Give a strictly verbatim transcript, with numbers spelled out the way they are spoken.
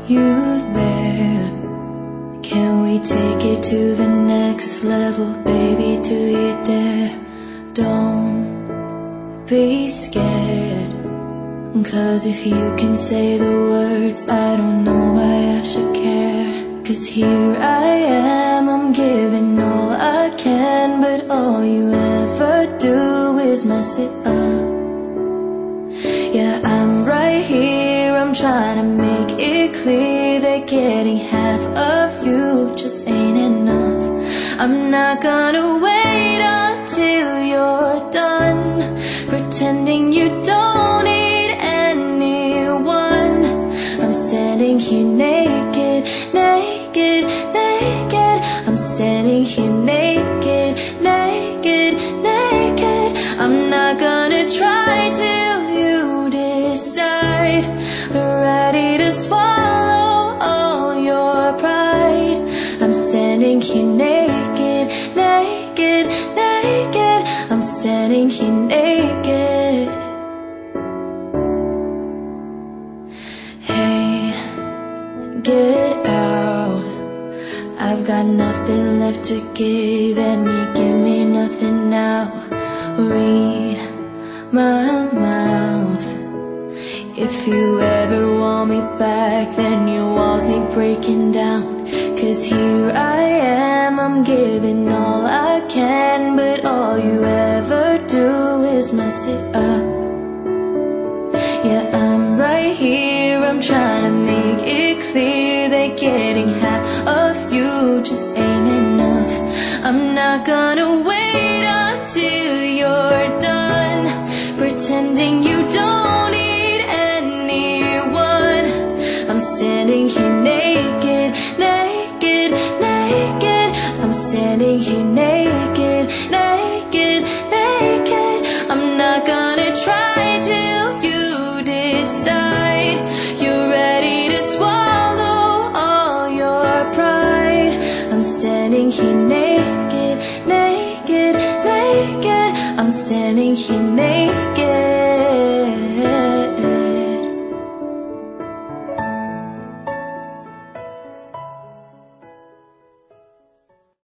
you there? Can we take it to the next level? Baby, do you dare? Don't be scared, 'cause if you can say the words, I don't know why I should care. 'Cause here I am, I'm giving all I can, but all you ever do is mess it up. Yeah, I'm right here, I'm trying to make it clear that getting half of you just ain't enough. I'm not gonna wait until you're done pretending you don't need anyone. I'm standing here naked, naked, naked. I'm standing here naked, naked, naked. I'm not gonna try till you decide we're ready to swallow all your pride. I'm standing here naked, naked, naked. I'm standing here naked. Hey, get out. I've got nothing left to give, and you give me nothing now. Read my mouth. If you ever want me back, then your walls need breaking down. 'Cause here I am, I'm giving all I can, but all you ever do is mess it up. Yeah, I'm right here, I'm trying to make it clear that getting half of you just ain't enough. I'm not gonna wait until you're done pretending you don't need anyone. I'm standing here naked, naked, naked. I'm standing here naked, naked, naked. I'm not gonna try till you decide you're ready to swallow all your pride. I'm standing here naked, naked, naked. I'm standing here naked.